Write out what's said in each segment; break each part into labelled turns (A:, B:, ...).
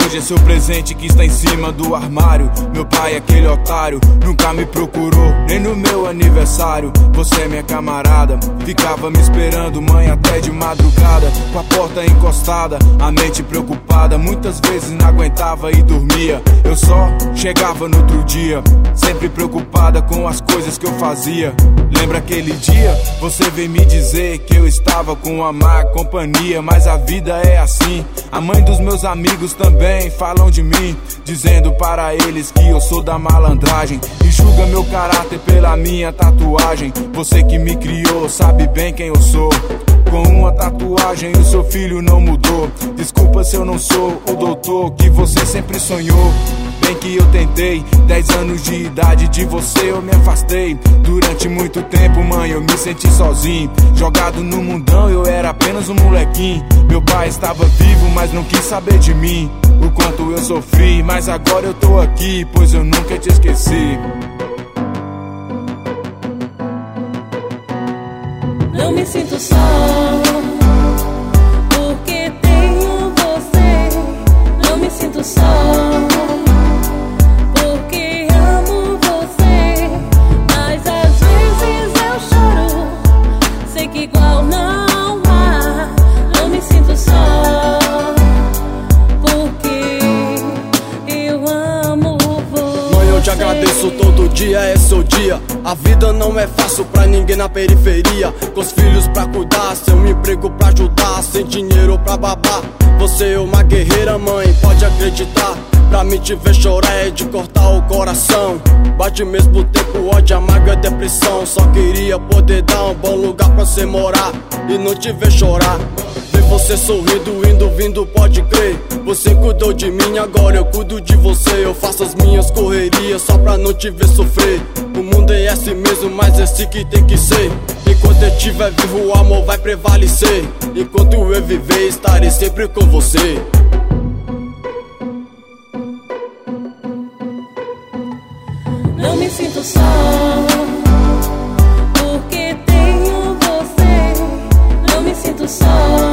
A: Hoje é seu presente que está em cima do armário. Meu pai, aquele otário, nunca me procurou, nem no meu aniversário. Você é minha camarada, ficava me esperando, mãe, até de madrugada, com a porta encostada, a mente preocupada. Muitas vezes não aguentava e dormia. Eu só chegava no outro dia, sempre preocupada com as coisas que eu fazia. Lembra aquele dia? Você veio me dizer que eu estava com uma má companhia, mas a vida é assim. A mãe dos meus amigos também falam de mim, dizendo para eles que eu sou da malandragem, e julga meu caráter pela minha tatuagem. Você que me criou sabe bem quem eu sou. Com uma tatuagem o seu filho não mudou. Desculpa se eu não sou o doutor que você sempre sonhou. Bem que eu tentei, 10 anos de idade de você eu me afastei. Durante muito tempo, mãe, eu me senti sozinho, jogado no mundão, eu era apenas um molequinho. Meu pai estava vivo, mas não quis saber de mim, o quanto eu sofri, mas agora eu tô aqui, pois eu nunca te esqueci.
B: Não me sinto só, porque tenho você. Não me sinto só, porque amo você. Mas às vezes eu choro, sei que igual não há. Não me sinto só, porque eu amo você.
C: Mãe, eu te agradeço, todo dia é seu dia. A vida não é fácil pra ninguém na periferia, com os filhos pra cuidar, seu emprego pra ajudar, sem dinheiro pra babar. Você é uma guerreira, mãe, pode acreditar. Pra mim te ver chorar é de cortar o coração. Bate mesmo tempo, ódio, amarga, depressão. Só queria poder dar um bom lugar pra você morar e não te ver chorar. Ver você sorrindo, indo, vindo, pode crer. Você cuidou de mim, agora eu cuido de você. Eu faço as minhas correrias só pra não te ver sofrer. O mundo é assim mesmo, mas é assim que tem que ser. Enquanto eu estiver vivo, o amor vai prevalecer. Enquanto eu viver, estarei sempre com você.
B: Não me sinto só, porque tenho você. Não me sinto só,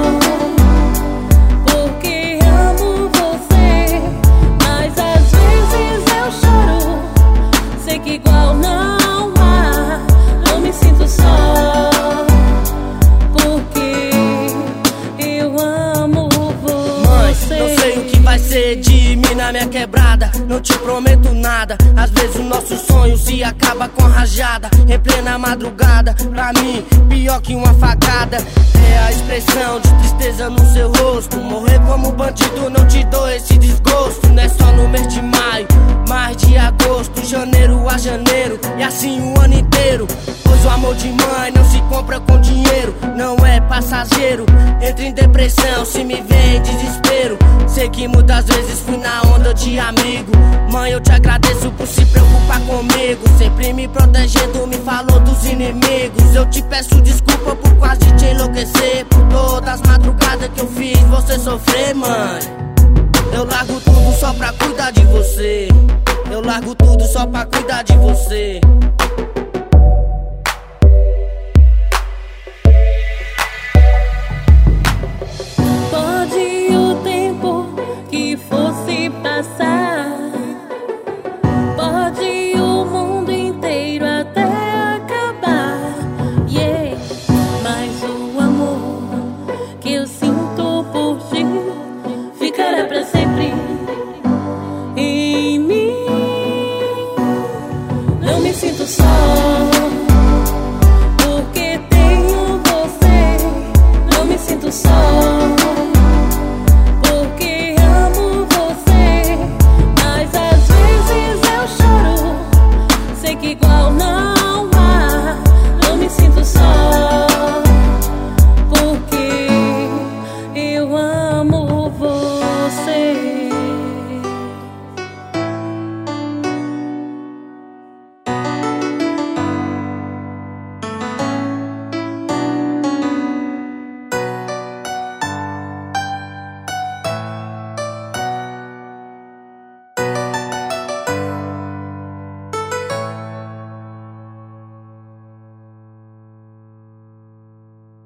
B: porque amo você. Mas às vezes eu choro, sei que igual não há. Não me sinto só, porque eu amo você.
D: Mãe, não sei o que vai ser de mim na minha quebrada, não te prometo nada. Às vezes o nosso sonho se acaba com a rajada em plena madrugada. Pra mim, pior que uma facada é a expressão de tristeza no seu rosto. Morrer como bandido, não te dou esse desgosto. Não é só no mês de maio, mas de agosto, janeiro a janeiro, e assim o ano inteiro. Pois o amor de mãe não se compra com dinheiro, não é passageiro. Entra em depressão se me vê em desespero. Sei que muitas vezes fui na onda de amigo. Mãe, eu te agradeço por se preocupar comigo, sempre me protegendo, me falou dos inimigos. Eu te peço desculpa por quase te enlouquecer, por todas as madrugadas que eu fiz você sofrer, mãe. Eu largo tudo só pra cuidar de você. Eu largo tudo só pra cuidar de você.